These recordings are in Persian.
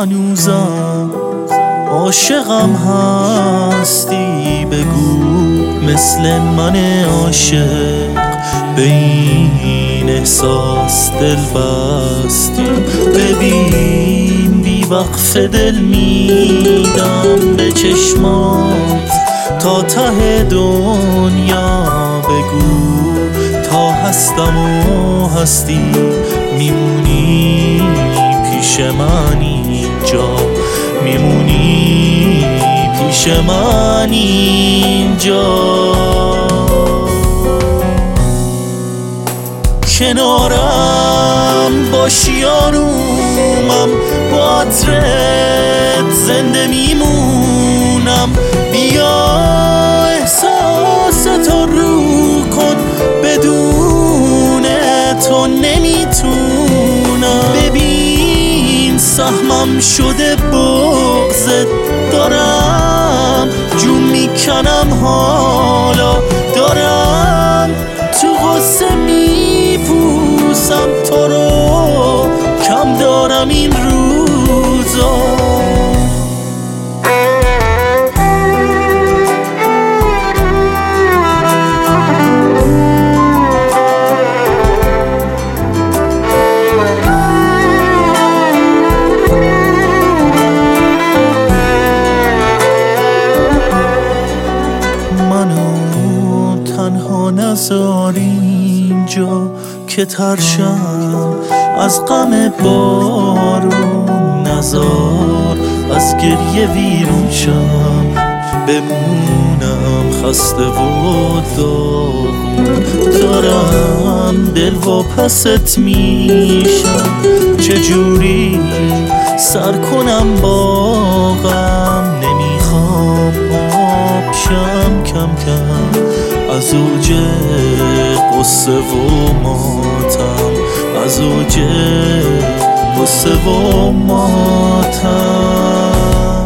هنوزم عاشقم هستی، بگو مثل من عاشق به این احساس دل بستی. ببین بی وقف دل میدم به چشمات تا ته دنیا، بگو تا هستم و هستی میمونی پیش من اینجا، میمونی پیش من اینجا. کنارم باشی آرومم، با عطرت زنده میمونم. بیا احساس تو رو کن، بدون تو نمیتونم. ببین سهمم شده بغضت، دارم جون میکنم حالا، دارم تو غصه میپوسم تو رو، کم دارم این روزا. تنها نذار اینجا که ترشم از غم بارون، نذار از گریه ویرون شم، بمونم خسته و داغون. دارم دل واپست میشم، چجوری سر کنم با غم. نمیخوام آب شم کم کم از اوج قصه و ماتم، از اوج قصه و ماتم.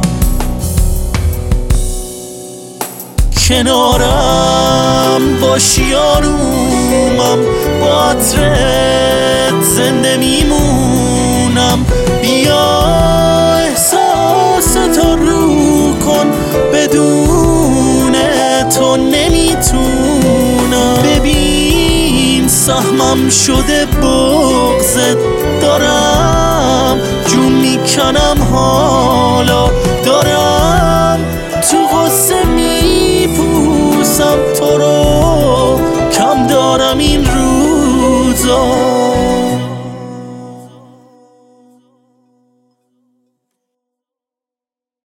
کنارم باشی آرومم، با عطرت زنده میمونم. بیا احساس تو رو کن، بدون تو نمیتونم. ببین سهمم شده بغضت، دارم جون میکنم حالا، دارم